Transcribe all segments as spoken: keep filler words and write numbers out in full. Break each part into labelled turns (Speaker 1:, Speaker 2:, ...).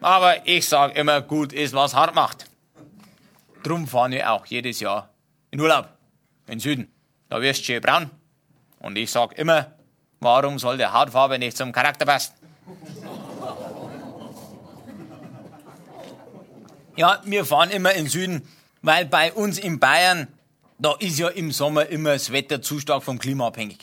Speaker 1: Aber ich sag immer, gut ist, was hart macht. Drum fahren wir auch jedes Jahr in Urlaub, in den Süden. Da wirst du schön braun. Und ich sag immer, warum soll der Hautfarbe nicht zum Charakter passen? Ja, wir fahren immer in den Süden, weil bei uns in Bayern, da ist ja im Sommer immer das Wetter zu stark vom Klima abhängig.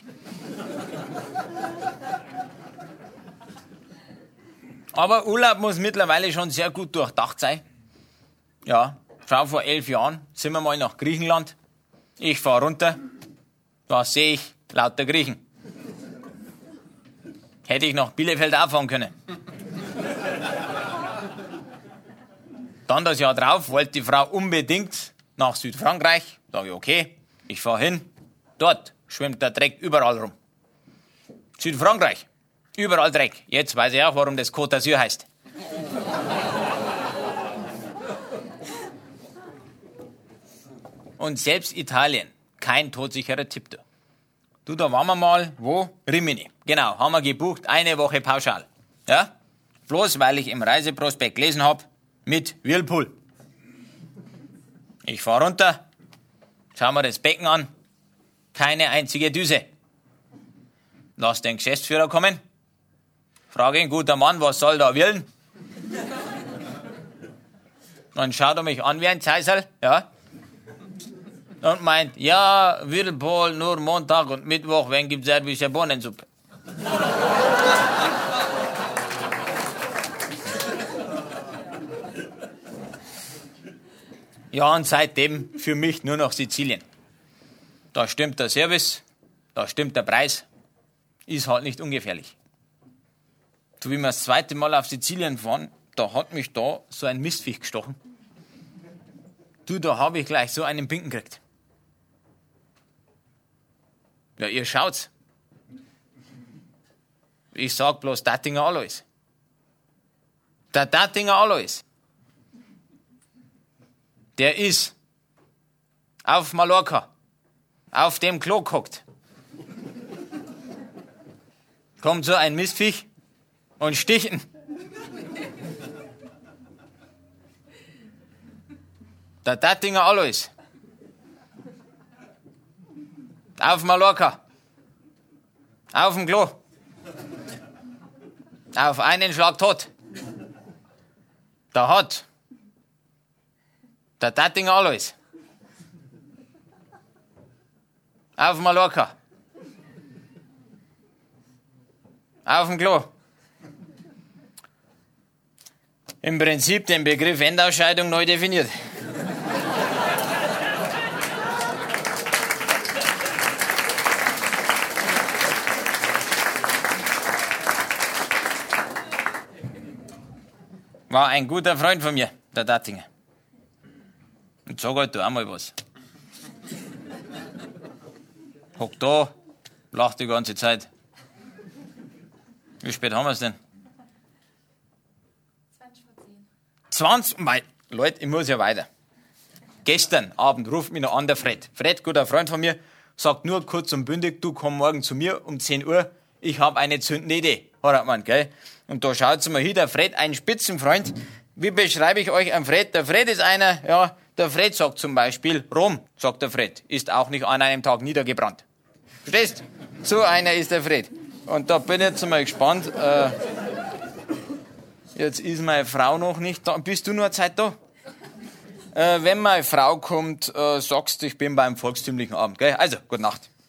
Speaker 1: Aber Urlaub muss mittlerweile schon sehr gut durchdacht sein. Ja, schau, vor elf Jahren sind wir mal nach Griechenland. Ich fahre runter, da sehe ich lauter Griechen. Hätte ich nach Bielefeld auch fahren können. Dann das Jahr drauf wollte die Frau unbedingt nach Südfrankreich. Da sage ich, okay, ich fahre hin. Dort schwimmt der Dreck überall rum. Südfrankreich, überall Dreck. Jetzt weiß ich auch, warum das Côte d'Azur heißt. Und selbst Italien, kein todsicherer Tipp da. Du, da waren wir mal, wo? Rimini. Genau, haben wir gebucht, eine Woche pauschal. Ja? Bloß weil ich im Reiseprospekt gelesen habe, mit Whirlpool. Ich fahr runter, schau mir das Becken an, keine einzige Düse. Lass den Geschäftsführer kommen, frage ihn, guter Mann, was soll da Willen? Dann schaut er mich an wie ein Zeisel, ja, und meint, ja, Whirlpool nur Montag und Mittwoch, wenn gibt serbische Bohnensuppe. Ja, und seitdem für mich nur noch Sizilien. Da stimmt der Service, da stimmt der Preis, ist halt nicht ungefährlich. So wie wir das zweite Mal auf Sizilien fahren, da hat mich da so ein Mistviech gestochen. Du, da habe ich gleich so einen Pinken gekriegt. Ja, ihr schaut's. Ich sag bloß Dattinger Alois. Der Dattinger Alois, der ist auf Mallorca, auf dem Klo gehockt. Kommt so ein Mistviech und sticht ihn. Der Dattinger Alois. Auf Mallorca. Auf dem Klo. Auf einen Schlag tot. Da hat der Dattinger Alois auf Mallorca auf dem Klo im Prinzip den Begriff Endausscheidung neu definiert. War ein guter Freund von mir, der Dattinger. Und sag halt du auch mal was. Hock da, lacht die ganze Zeit. Wie spät haben wir es denn?
Speaker 2: zwanzig vor zehn.
Speaker 1: zwanzig? Mei, Leute, ich muss ja weiter. Gestern Abend ruft mich noch an der Fred. Fred, guter Freund von mir, sagt nur kurz und bündig, du komm morgen zu mir um zehn Uhr, ich habe eine zündende Idee. Hat er gemeint, gell? Und da schaut's mal hin, der Fred, ein Spitzenfreund. Wie beschreibe ich euch einen Fred? Der Fred ist einer, ja, der Fred sagt zum Beispiel, Rom, sagt der Fred, ist auch nicht an einem Tag niedergebrannt. Verstehst? So einer ist der Fred. Und da bin ich jetzt mal gespannt. Äh, jetzt ist meine Frau noch nicht da. Bist du nur eine Zeit da? Äh, wenn meine Frau kommt, äh, sagst du, ich bin beim volkstümlichen Abend, gell? Also, gute Nacht.